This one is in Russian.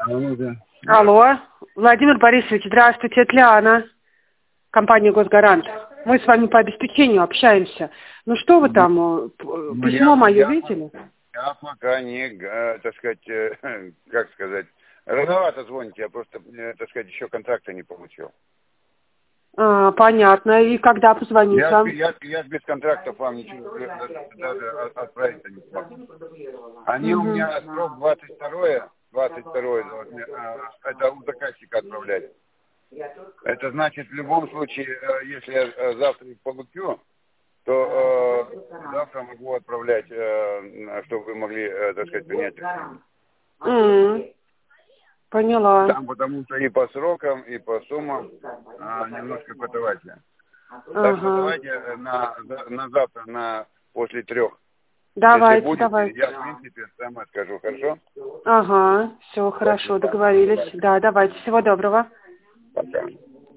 Алло, да. Алло, Владимир Борисович, здравствуйте, это Лиана, компания «Госгарант». Мы с вами по обеспечению общаемся. Ну что вы там, письмо мое видели? Я пока не, так сказать, как сказать, рановато звоните, я просто, так сказать, еще контракта не получил. Понятно. И когда позвонить вам? Я без контрактов вам ничего даже отправить не смогу. Они у меня срок 22-е, это у заказчика отправлять. Это значит, в любом случае, если я завтра их получу, то завтра могу отправлять, чтобы вы могли, так сказать, принять решение. Поняла. Там потому что и по срокам, и по суммам немножко давайте. Так что давайте на завтра, после 3. Давайте, если будет, давайте. я, в принципе, сама скажу, хорошо? Ага, все, хорошо, договорились. Да, давайте. Всего доброго. Пока.